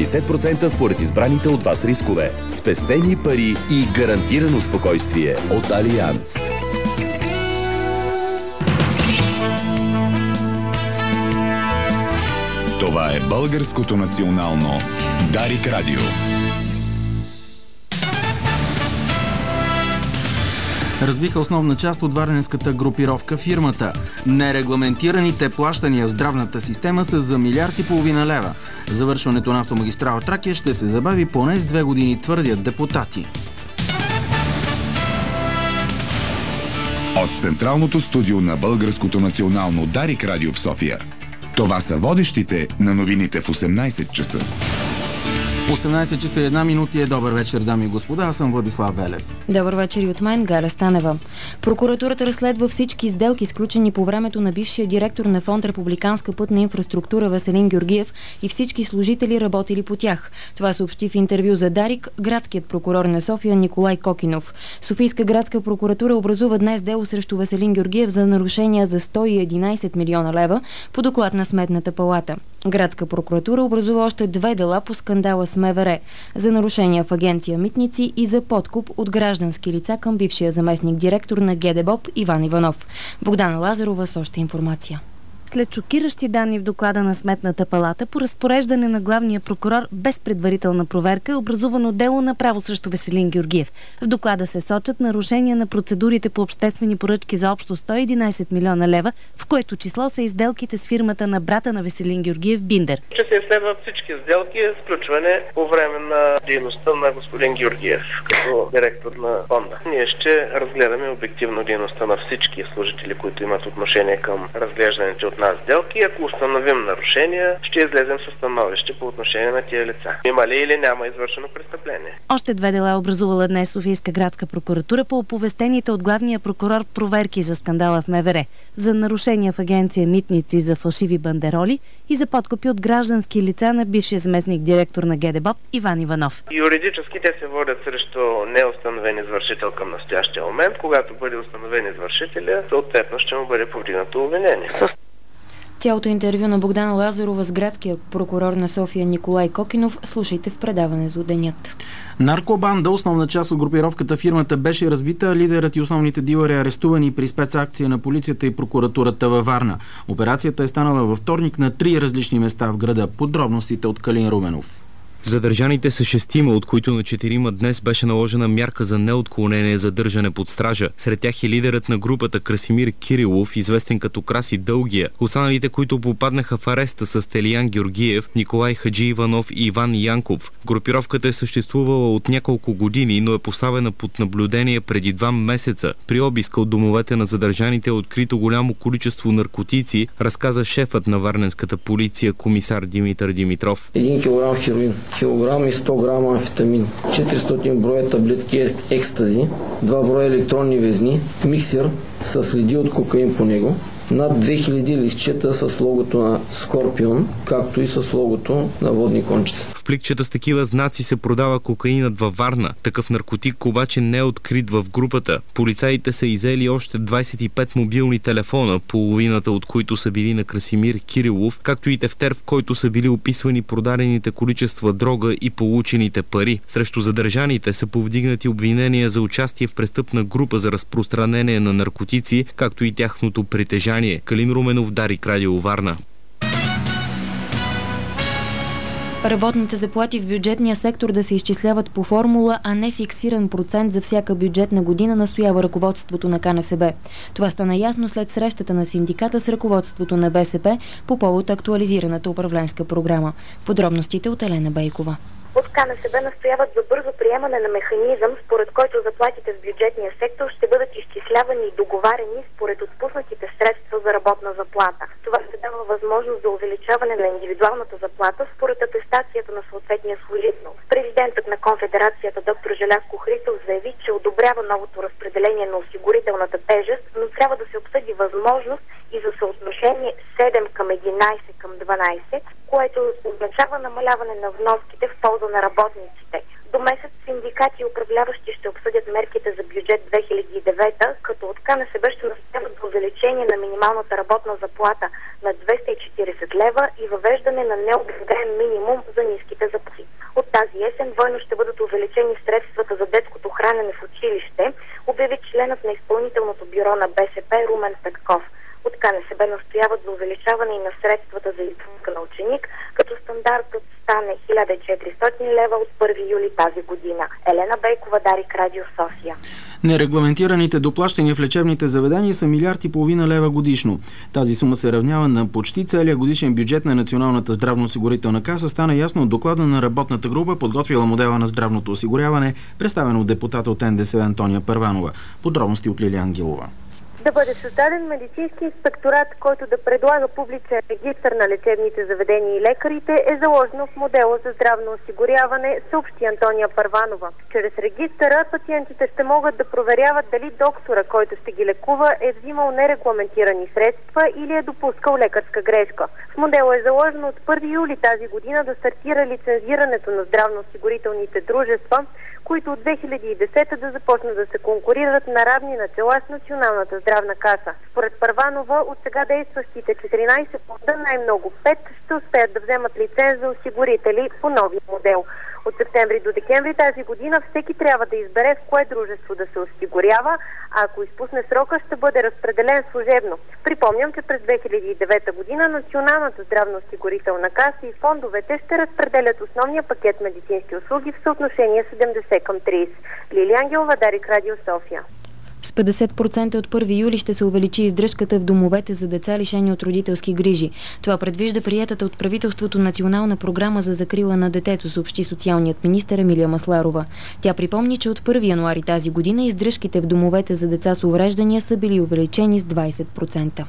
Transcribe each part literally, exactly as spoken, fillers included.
шейсет процента според избраните от вас рискове. Спестени пари и гарантирано спокойствие от Алианц. Това е Българското национално Дарик Радио. Разбиха основна част от варненската групировка фирмата. Нерегламентираните плащания в здравната система са за милиард и половина лева. Завършването на автомагистрала Тракия ще се забави поне с две години, твърдят депутати. От Централното студио на Българското национално Дарик Радио в София. Това са водещите на новините в осемнайсет часа. осемнайсет часа и една минута е добър вечер, дами и господа. Аз съм Владислав Велев. Добър вечер и от мен, Галя Станева. Прокуратурата разследва всички сделки, сключени по времето на бившия директор на Фонд Републиканска пътна инфраструктура Веселин Георгиев и всички служители, работили по тях. Това съобщи в интервю за Дарик градският прокурор на София Николай Кокинов. Софийска градска прокуратура образува днес дело срещу Веселин Георгиев за нарушения за сто и единайсет милиона лева по доклад на Сметната палата. Градска прокуратура образува още две дела по скандала с МВР за нарушения в агенция Митници и за подкуп от граждански лица към бившия заместник директор на ГДБОП Иван Иванов. Богдана Лазарова с още информация. След шокиращи данни в доклада на Сметната палата, по разпореждане на главния прокурор без предварителна проверка е образувано дело направо срещу Веселин Георгиев. В доклада се сочат нарушения на процедурите по обществени поръчки за общо сто и единайсет милиона лева, в което число са изделките с фирмата на брата на Веселин Георгиев Биндер. Ще се изследват всички сделки, сключване по време на дейността на господин Георгиев като директор на фонда. Ние ще разгледаме обективно дейността на всички служители, които имат отношение към разглеждането от нас сделки. Ако установим нарушения, ще излезем със становище по отношение на тия лица. Има ли или няма извършено престъпление? Още две дела е образувала днес Софийска градска прокуратура по оповестените от главния прокурор проверки за скандала в МВР, за нарушения в агенция Митници за фалшиви бандероли и за подкупи от граждански лица на бившия заместник директор на ГДБОП Иван Иванов. Юридически те се водят срещу неустановен извършител към настоящия момент. Когато бъде установен извършителя, съответно ще му бъде повдигнато обвинение. Цялото интервю на Богдана Лазарова с градския прокурор на София Николай Кокинов слушайте в предаването Денят. Наркобанда, основна част от групировката фирмата, беше разбита, лидерът и основните дилъри арестувани при спецакция на полицията и прокуратурата във Варна. Операцията е станала във вторник на три различни места в града. Подробностите от Калин Руменов. Задържаните са шестима, от които на четирима днес беше наложена мярка за неотклонение задържане под стража. Сред тях е лидерът на групата Красимир Кирилов, известен като Краси Дългия. Останалите, които попаднаха в ареста, са Стелиян Георгиев, Николай Хаджи Иванов и Иван Янков. Групировката е съществувала от няколко години, но е поставена под наблюдение преди два месеца. При обиска от домовете на задържаните е открито голямо количество наркотици, разказа шефът на варненската полиция комисар Димитър Димитров. Един килограм хероин, килограм и сто грама амфетамин, четиристотин броя таблетки екстази, два броя електронни везни, миксер с следи от кокаин по него, над две хиляди листчета с логото на Скорпион, както и с логото на водни кончета. В пликчета с такива знаци се продава кокаинът във Варна. Такъв наркотик обаче не е открит в групата. Полицаите са иззели още двайсет и пет мобилни телефона, половината от които са били на Красимир Кирилов, както и тефтер, в който са били описвани продадените количества дрога и получените пари. Срещу задържаните са повдигнати обвинения за участие в престъпна група за разпространение на наркотици, както и тяхното притежание. Калин Руменов, Дарик Радио, Варна. Работните заплати в бюджетния сектор да се изчисляват по формула, а не фиксиран процент за всяка бюджетна година, настоява ръководството на КНСБ. Това стана ясно след срещата на синдиката с ръководството на БСП по повод актуализираната управленска програма. Подробностите от Елена Бейкова. От КНСБ настояват за бързо приемане на механизъм, според който заплатите в бюджетния сектор ще бъдат изчислявани и договарени според отпуснатите средства за работна заплата. Това се дава възможност за увеличаване на индивидуалната заплата според атестацията на съответния служител. Президентът на конфедерацията доктор Желязко Христов заяви, че одобрява новото разпределение на осигурителната тежест, но трябва да се обсъди възможност и за съотношение седем към единайсет към дванайсет, което означава намаляване на вноските в полза на работниците. До месец синдикати и управляващи ще обсъдят мерките за бюджет две хиляди и девета, като от КНСБ ще настояват за увеличение на минималната работна заплата на двеста и четиридесет лева и въвеждане на необлагаем минимум за ниските заплати. От тази есен двойно ще бъдат увеличени средствата за детското хранене в училище, обяви членът на изпълнителното бюро на БСП Румен Петков. От КНСБ настояват за увеличаване и на средствата за издръжка на ученик, като стандартът стане хиляда и четиристотин лева от първи юли тази година. Елена Бейкова, Дарик, Радио София. Нерегламентираните доплащания в лечебните заведения са милиард и половина лева годишно. Тази сума се равнява на почти целия годишен бюджет на Националната здравноосигурителна каса, стана ясно от доклада на работната група, подготвила модела на здравното осигуряване, представен от депутата от Н Д С В Антония Първанова. Подробности от Лилия Ангелова. Да бъде създаден медицински инспекторат, който да предлага публичен регистър на лечебните заведения и лекарите, е заложено в модела за здравно осигуряване, съобщи Антония Първанова. Чрез регистъра пациентите ще могат да проверяват дали доктора, който ще ги лекува, е взимал нерегламентирани средства или е допускал лекарска грешка. В модела е заложено от първи юли тази година да стартира лицензирането на здравноосигурителните дружества, които от две хиляди и десета да започнат да се конкурират на равни начала с Националната здравна каса. Според Първанова, от сега действащите четиринайсет фонда, най-много пет ще успеят да вземат лиценз за осигурители по новия модел. От септември до декември тази година всеки трябва да избере в кое дружество да се осигурява, а ако изпусне срока, ще бъде разпределен служебно. Припомням, че през две хиляди и девета година Националната здравноосигурителна каса и фондовете ще разпределят основния пакет медицински услуги в съотношение седемдесет към трийсет. Лилия Ангелова, Дарик, Радио София. С петдесет процента от първи юли ще се увеличи издръжката в домовете за деца, лишени от родителски грижи. Това предвижда приетата от правителството национална програма за закрила на детето, съобщи социалният министър Емилия Масларова. Тя припомни, че от първи януари тази година издръжките в домовете за деца с увреждания са били увеличени с двайсет процента.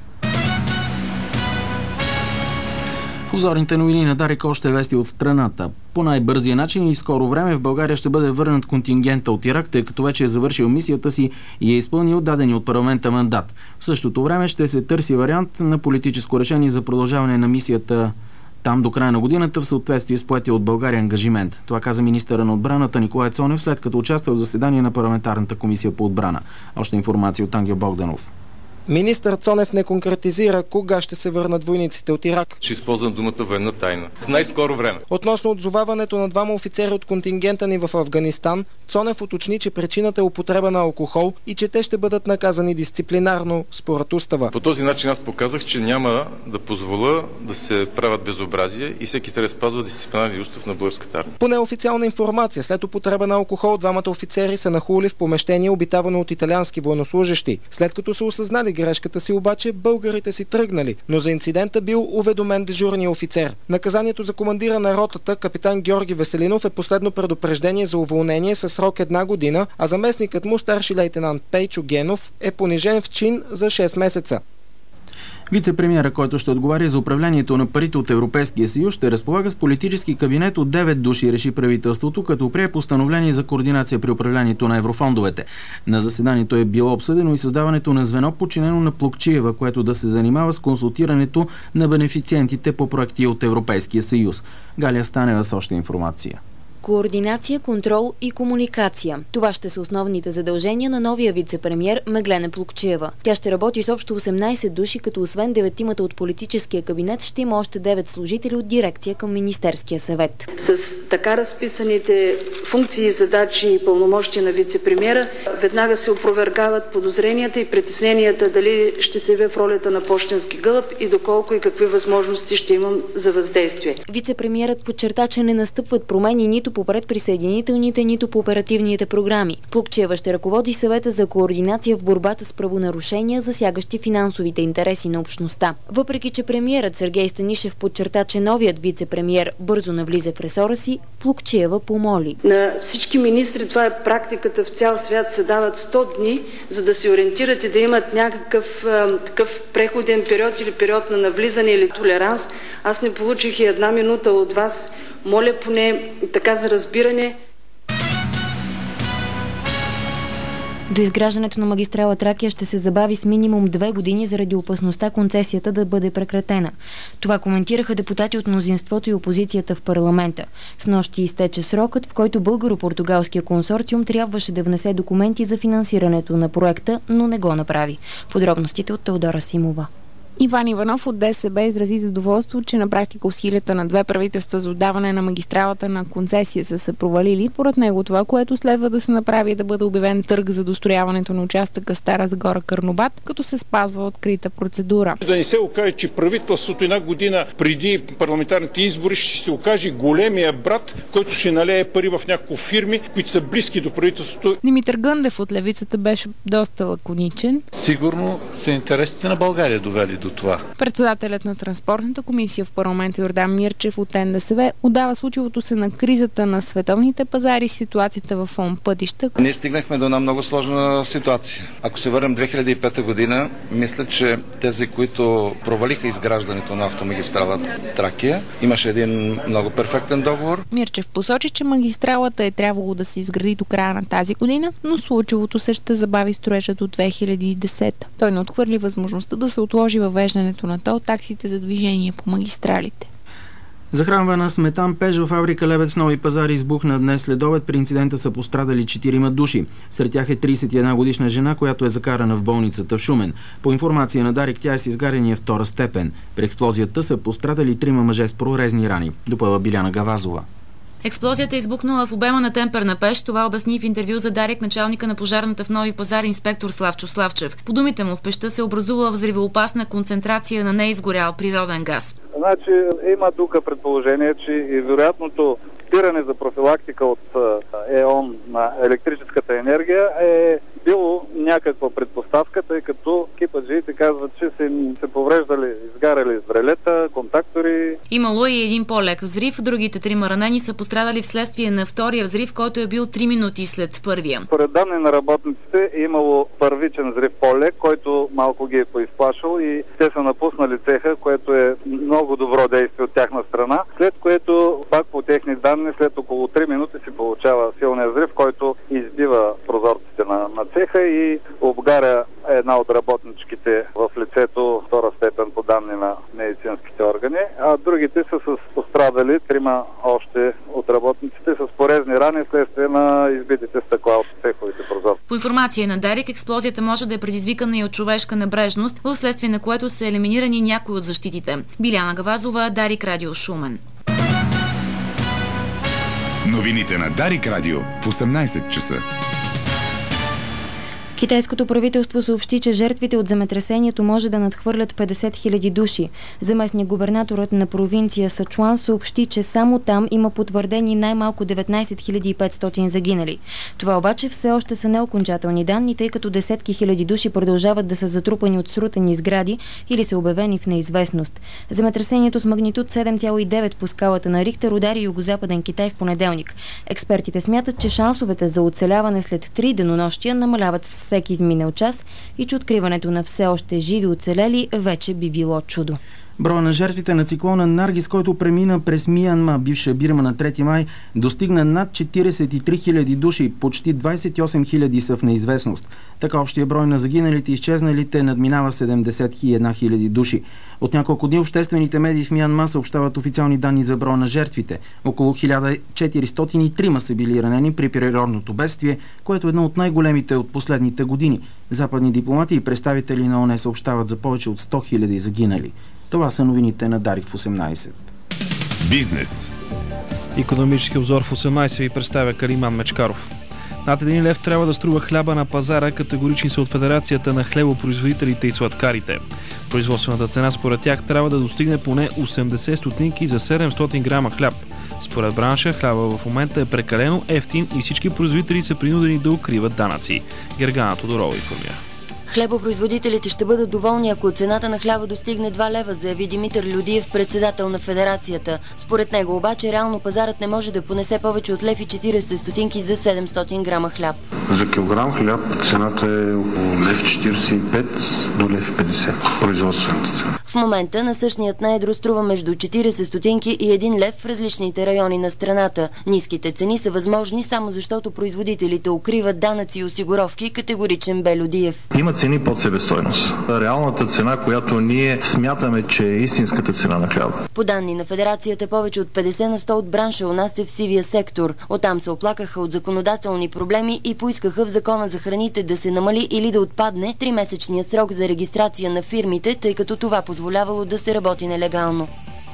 В узорните новини на Дарик още вести от страната. По най-бързия начин и в скоро време в България ще бъде върнат контингента от Ирак, тъй като вече е завършил мисията си и е изпълнил дадени от парламента мандат. В същото време ще се търси вариант на политическо решение за продължаване на мисията там до края на годината в съответствие с поетия от България ангажимент. Това каза министъра на отбраната Николай Цонев, след като участва в заседание на парламентарната комисия по отбрана. Още информация от Ангел Богданов. Министър Цонев не конкретизира кога ще се върнат войниците от Ирак. Ще използвам думата военна тайна. В най-скоро време. Относно отзоваването на двама офицери от контингента ни в Афганистан, Цонев уточни, че причината е употреба на алкохол и че те ще бъдат наказани дисциплинарно според устава. По този начин аз показах, че няма да позволя да се правят безобразия и всеки трябва да спазва дисциплинарния устав на българската армия. По неофициална информация, след употреба на алкохол, двамата офицери са нахули в помещение, обитавано от италиански военнослужещи. След като са осъзнали грешката си, обаче българите си тръгнали, но за инцидента бил уведомен дежурния офицер. Наказанието за командира на ротата, капитан Георги Веселинов, е последно предупреждение за уволнение със срок една година, а заместникът му, старши лейтенант Пейчо Генов, е понижен в чин за шест месеца. Вице-премиера, който ще отговаря за управлението на парите от Европейския съюз, ще разполага с политически кабинет от девет души, реши правителството, като прие постановление за координация при управлението на еврофондовете. На заседанието е било обсъдено и създаването на звено, подчинено на Плугчиева, което да се занимава с консултирането на бенефициентите по проекти от Европейския съюз. Галия Станева с още информация. Координация, контрол и комуникация. Това ще са основните задължения на новия вице-премиер Меглена Плугчиева. Тя ще работи с общо осемнайсет души, като освен деветимата от политическия кабинет ще има още девет служители от дирекция към Министерския съвет. С така разписаните функции, задачи и пълномощия на вице-премиера веднага се опровергават подозренията и притесненията дали ще се явя в ролята на пощенски гълъб и доколко и какви възможности ще имам за въздействие. Вице-премиерът подчерта, че не настъпват промени нито по предприсъединителните, нито по оперативните програми. Плугчиева ще ръководи съвета за координация в борбата с правонарушения, засягащи финансовите интереси на общността. Въпреки че премиерът Сергей Станишев подчерта, че новият вице-премиер бързо навлиза в ресора си, Плугчиева помоли. На всички министри, това е практиката в цял свят, се дават сто дни, за да се ориентират и да имат някакъв а, такъв преходен период или период на навлизане или толеранс. Аз не получих и една минута от вас. Моля поне така за разбиране. До изграждането на магистрала Тракия ще се забави с минимум две години заради опасността концесията да бъде прекратена. Това коментираха депутати от мнозинството и опозицията в парламента. Снощи изтече срокът, в който българо-португалския консорциум трябваше да внесе документи за финансирането на проекта, но не го направи. Подробностите от Теодора Симова. Иван Иванов от ДСБ изрази задоволство, че на практика усилията на две правителства за отдаване на магистралата на концесия са се провалили. Поред него това, което следва да се направи, е да бъде обявен търг за дострояването на участъка Стара Загора Карнобат, като се спазва открита процедура. Да не се окаже, че правителството една година преди парламентарните избори ще се окаже големия брат, който ще налее пари в няколко фирми, които са близки до правителството. Димитър Гъндев от Левицата беше доста лаконичен. Сигурно са интересите на България довели до това. Председателят на транспортната комисия в парламента Йордан Мирчев от Н Д С В отдава случилото се на кризата на световните пазари и ситуацията в ФОМ пътища. Ние стигнахме до една много сложна ситуация. Ако се върнем две хиляди и пета година, мисля, че тези, които провалиха изграждането на автомагистрала Тракия, имаше един много перфектен договор. Мирчев посочи, че магистралата е трябвало да се изгради до края на тази година, но случилото се ще забави строежа до две хиляди и десета. Той не отхвърли възможността да се отложи въвеждането на тол таксите за движение по магистралите. Захранвана с метан пеж в фабрика Лебед в Нови пазар избухна днес след обед. При инцидента са пострадали четирима души. Сред тях е тридесет и една годишна жена, която е закарана в болницата в Шумен. По информация на Дарик, тя е с изгаряния втора степен. При експлозията са пострадали трима мъже с прорезни рани. Допълва Биляна Гавазова. Експлозията е избухнала в обема на темперна пещ. Това обясни в интервю за Дарик началника на пожарната в Нови пазар инспектор Славчо Славчев. По думите му, в пещта се образувала взривоопасна концентрация на неизгорял природен газ. Значи има тук предположение, че и вероятното спиране за профилактика от ЕОН на електрическата енергия е било някаква предпоставка, тъй като кипаджиите казват, че са им се повреждали, изгаряли врелета, контактори. Имало и един по-лек взрив. Другите трима ранени са пострадали вследствие на втория взрив, който е бил три минути след първия. Според данни на работниците е имало първичен взрив по-лек, който малко ги е поизплашил и те са напуснали цеха, което е много добро действие от тяхна страна, след което пак по техни данни след около три минути се получава силния взрив, който избива прозорците на, на цеха и обгаря една от работничките в лицето втора степен по данни на медицинските органи, а другите са с пострадали трима още от работниците с порезни рани вследствие на избитите стъкла от цеховите прозорци. По информация на Дарик, експлозията може да е предизвикана и от човешка небрежност, вследствие на което са елиминирани някои от защитите. Биляна Гавазова, Дарик Радио Шумен. Новините на Дарик Радио в осемнайсет часа. Китайското правителство съобщи, че жертвите от земетресението може да надхвърлят петдесет хиляди души. Заместник губернаторът на провинция Сачуан съобщи, че само там има потвърдени най-малко деветнайсет хиляди и петстотин загинали. Това обаче все още са неокончателни данни, тъй като десетки хиляди души продължават да са затрупани от срутени сгради или са обявени в неизвестност. Земетресението с магнитуд седем цяло и девет по скалата на Рихтер удари югозападен Китай в понеделник. Експертите смятат, че шансовете за оцеляване след три денонощия намаляват с всеки изминал час и че откриването на все още живи оцелели вече би било чудо. Броя на жертвите на циклона Наргис, който премина през Миянма, бивша Бирма, на трети май, достигна над четирийсет и три хиляди души, почти двайсет и осем хиляди са в неизвестност. Така общия брой на загиналите и изчезналите надминава седемдесет и една хиляди души. От няколко дни обществените медии в Миянма съобщават официални данни за броя на жертвите. Около хиляда четиристотин и три са били ранени при природното бедствие, което е едно от най-големите от последните години. Западни дипломати и представители на ООН съобщават за повече от сто хиляди загинали. Това са новините на Дарик в осемнайсет. Бизнес. Икономически обзор в осемнайсет ви представя Калиман Мечкаров. Над един лев трябва да струва хляба на пазара, категорични са от Федерацията на хлебопроизводителите и сладкарите. Производствената цена според тях трябва да достигне поне осемдесет стотинки за седемстотин грама хляб. Според бранша, хляба в момента е прекалено евтин и всички производители са принудени да укриват данъци. Гергана Тодорова информира. Хлебопроизводителите ще бъдат доволни, ако цената на хляба достигне два лева, заяви Димитър Людиев, председател на Федерацията. Според него обаче реално пазарът не може да понесе повече от лев и четиридесет стотинки за седемстотин грама хляб. За килограм хляб цената е около лев четиридесет и пет до лев и петдесет. Производствената цена. В момента насъщният на едро струва между четиридесет стотинки и един лев в различните райони на страната. Ниските цени са възможни само защото производителите укриват данъци и осигуровки, категоричен бе Людиев. Има цени под себестойност. Реалната цена, която ние смятаме, че е истинската цена на хляба. По данни на Федерацията, повече от петдесет на сто от бранша у нас е в сивия сектор. Оттам се оплакаха от законодателни проблеми и поискаха в Закона за храните да се намали или да отпадне тримесечния срок за регистрация на фирмите, тъй като това позволявало да се работи нелегално.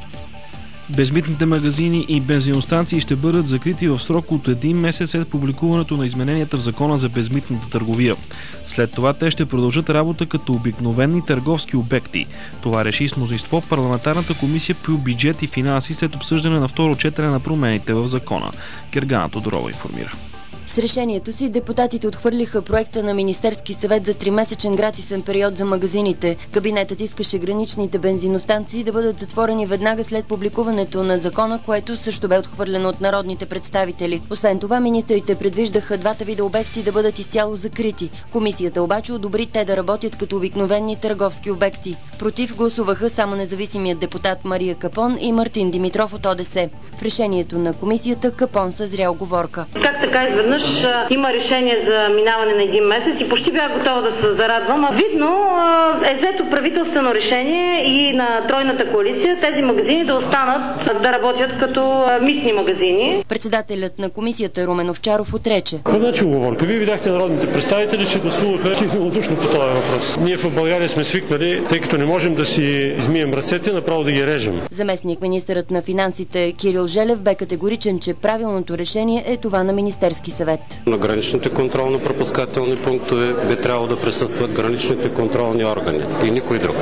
Безмитните магазини и бензиностанции ще бъдат закрити в срок от един месец след публикуването на измененията в Закона за безмитната търговия. След това те ще продължат работа като обикновени търговски обекти. Това реши с мнозинство парламентарната комисия по бюджет и финанси след обсъждане на второ четене на промените в Закона. Гергана Тодорова информира. С решението си депутатите отхвърлиха проекта на Министерски съвет за тримесечен гратисен период за магазините. Кабинетът искаше граничните бензиностанции да бъдат затворени веднага след публикуването на закона, което също бе отхвърлено от народните представители. Освен това, министрите предвиждаха двата вида обекти да бъдат изцяло закрити. Комисията обаче одобри те да работят като обикновени търговски обекти. Против гласуваха само независимият депутат Мария Капон и Мартин Димитров от О Д С. В решението на комисията Капон съзря уговорка. Как така изведнъж има решение за минаване на един месец и почти бях готова да се зарадвам. А видно е взето правителствено решение и на тройната коалиция тези магазини да останат да работят като митни магазини. Председателят на комисията Румен Овчаров отрече. Значи уговорка. Вие видяхте народните представители, че гласуваха единодушно по този въпрос. Ние в България сме свикнали, тъй като не можем да си измием ръцете, направо да ги режем. Заместник министърът на финансите Кирил Желев бе категоричен, че правилното решение е това на Министерски съвет. На граничните контролно-пропускателни пунктове би трябвало да присъстват граничните контролни органи и никой друг.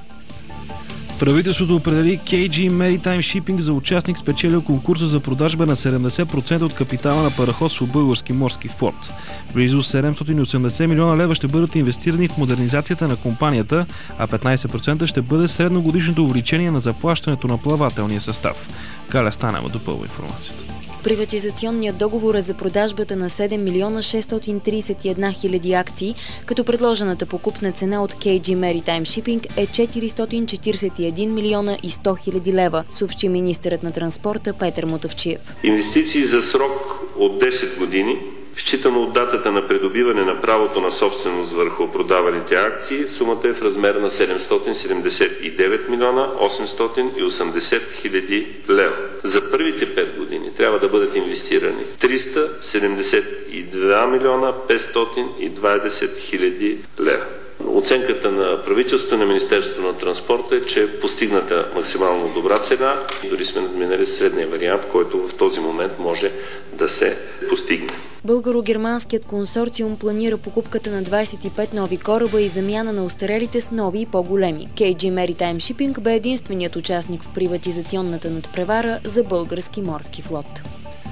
Правителството определи Кей Джи Maritime Shipping за участник, спечелил конкурса за продажба на седемдесет процента от капитала на параходство Български морски флот. Близо седемстотин и осемдесет милиона лева ще бъдат инвестирани в модернизацията на компанията, а петнайсет процента ще бъде средногодишното увеличение на заплащането на плавателния състав. Галя Станева допълва информацията. Приватизационният договор е за продажбата на седем милиона шестстотин трийсет и една хиляди акции, като предложената покупна цена от Кей Джи Maritime Shipping е четиристотин четирийсет и един милиона и сто хиляди лева, съобщи министърът на транспорта Петър Мутафчиев. Инвестиции за срок от десет години, считано от датата на придобиване на правото на собственост върху продаваните акции, сумата е в размер на седемстотин седемдесет и девет милиона осемстотин и осемдесет хиляди лева. За първите пет години трябва да бъдат инвестирани триста седемдесет и два милиона петстотин и двадесет хиляди лева. Оценката на правителството на Министерството на транспорта е, че е постигната максимално добра цена. Дори сме надминали средния вариант, който в този момент може да се постигне. Българо-германският консорциум планира покупката на двайсет и пет нови кораба и замяна на остарелите с нови и по-големи. Кей Джи Maritime Shipping бе единственият участник в приватизационната надпревара за български морски флот.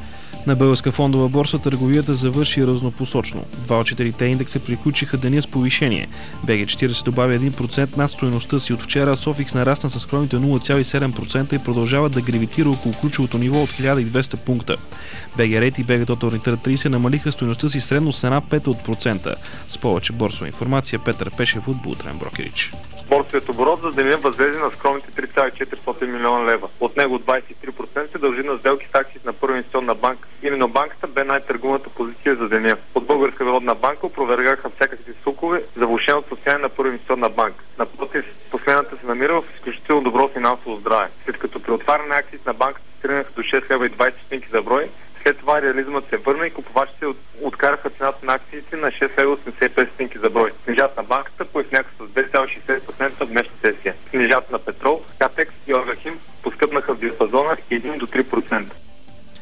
На Българска фондова борса търговията завърши разнопосочно. Два от четирите индекса приключиха деня с повишение. Б Г четирийсет добави един процент над стойността си от вчера, Софикс нарасна с скромните нула цяло и седем процента и продължава да гравитира около ключовото ниво от хиляда и двеста пункта. Б Г Рейт и Б Г Total Return трийсет намалиха стойността си средно с една пета от процента. С повече борсова информация Петър Пешев от Бултрен Брокерич. Борсовият оборот за деня възлезе на скромните три цяло и четиристотин милиона лева. От него двайсет и три процента се дължи на сделки с акции на Първа инвестиционна банка. Именно банката бе най-търгуваната позиция за деня. От Българска народна банка опровергаха всякакви слухове за влошеното състояние на Първа инвестиционна банка. Напротив, последната се намира в изключително добро финансово здраве. След като при отваряне на акциите на банката тръгнаха до шест лева и двайсет стотинки за брой, след това реализмът се върна и купувачите откараха цената на акциите на шест лева и осемдесет и пет стотинки за брой. Книжата на банката поевняха с две цяло и шейсет процента в днешната сесия. Книжата на Петрол, Катекс и Оргахим поскъпнаха в диапазона един до три процента.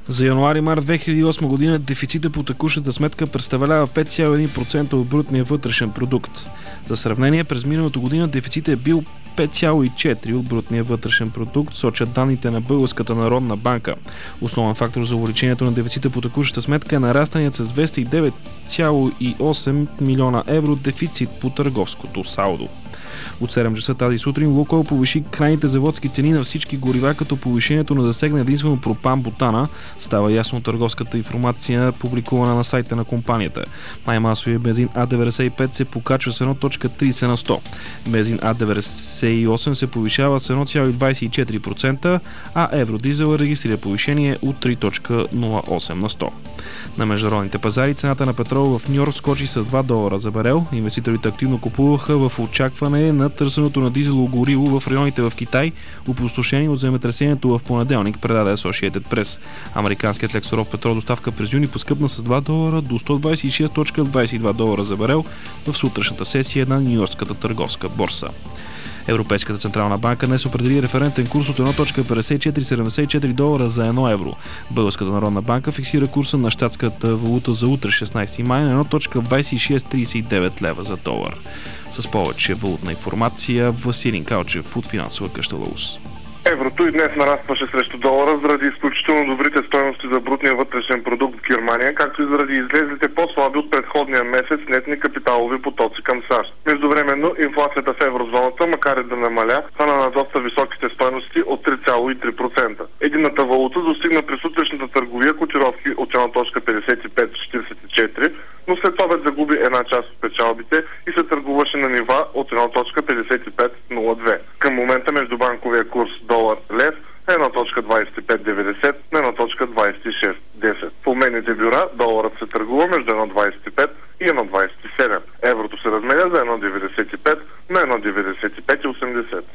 За януари-март две хиляди и осма година дефицита по текущата сметка представлява пет цяло и един процента от брутния вътрешен продукт. За сравнение, през миналата година дефицитът е бил пет цяло и четири от брутния вътрешен продукт, сочат данните на Българската народна банка. Основен фактор за увеличението на дефицита по текущата сметка е нарастаният с двеста и девет цяло и осем милиона евро дефицит по търговското салдо. От седем часа тази сутрин Лукойл повиши крайните заводски цени на всички горива, като повишението на засегна единствено пропан-бутана. Става ясно от търговската информация, публикувана на сайта на компанията. Най-масовият бензин А деветдесет и пет се покачва с едно цяло тридесет на сто. Бензин А деветдесет и осем се повишава с едно цяло двадесет и четири процента, а евродизел регистрира повишение от три цяло нула осем на сто. На международните пазари цената на петрола в Нью-Йорк скочи с два долара за барел. Инвеститорите активно купуваха в очакване на търсенето на дизелово гориво в районите в Китай, опустошени от земетресението в понеделник, предаде Associated Press. Американският лексоров петрол доставка през юни поскъпна с два долара до сто двадесет и шест цяло двадесет и два долара за барел в сутрешната сесия на Нью-Йоркската търговска борса. Европейската централна банка днес определи референтен курс от едно цяло петдесет и четири седемдесет и четири долара за едно евро. Българската народна банка фиксира курса на щатската валута за утре, шестнадесети май, на едно цяло двадесет и шест тридесет и девет лева за долар. С повече валутна информация, Василин Калчев от финансова къща Лаус. Еврото и днес нарастваше срещу долара заради изключително добрите стойности за брутния вътрешен продукт в Германия, както и заради излезлите по-слаби от предходния месец нетни капиталови потоци към САЩ. Междувременно инфлацията в еврозоната, макар и да намаля, стана на доста високите стойности от три цяло и три процента. Единната валута достигна при сутрешната търговия котировки от едно цяло петдесет и пет четиридесет и четири, но след това загуби една част от печалбите и се търгуваше на нива от едно цяло петдесет и пет нула две. Към момента междубанковия курс долар-лев е едно цяло двадесет и пет деветдесет на едно цяло двадесет и шест десет. В обменните бюра доларът се търгува между едно цяло двадесет и пет и едно цяло двадесет и седем. Еврото се разменя за едно цяло деветдесет и пет на едно цяло деветдесет и пет и осемдесет.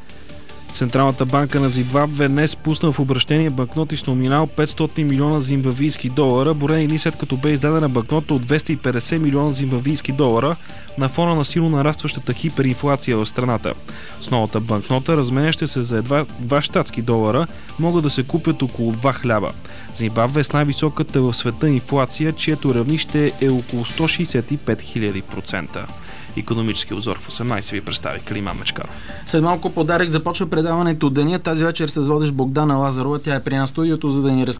Централната банка на Зимбабве днес пусна в обращение банкноти с номинал петстотин милиона зимбабвийски долара, броени дни след като бе издадена банкнота от двеста и петдесет милиона зимбабвийски долара на фона на силно нарастващата хиперинфлация в страната. С новата банкнота, разменяща се за едва два щатски долара, могат да се купят около два хляба. Зимбабве е с най-високата в света инфлация, чието равнище е около сто шейсет и пет хиляди процента. Икономически обзор в осемнадесет ви представи Калиман Мечкаров. След малко подарък започва предаването Деня. Тази вечер с водещ Богдана Лазарова. Тя е при нас в студиото, за да ни разкаже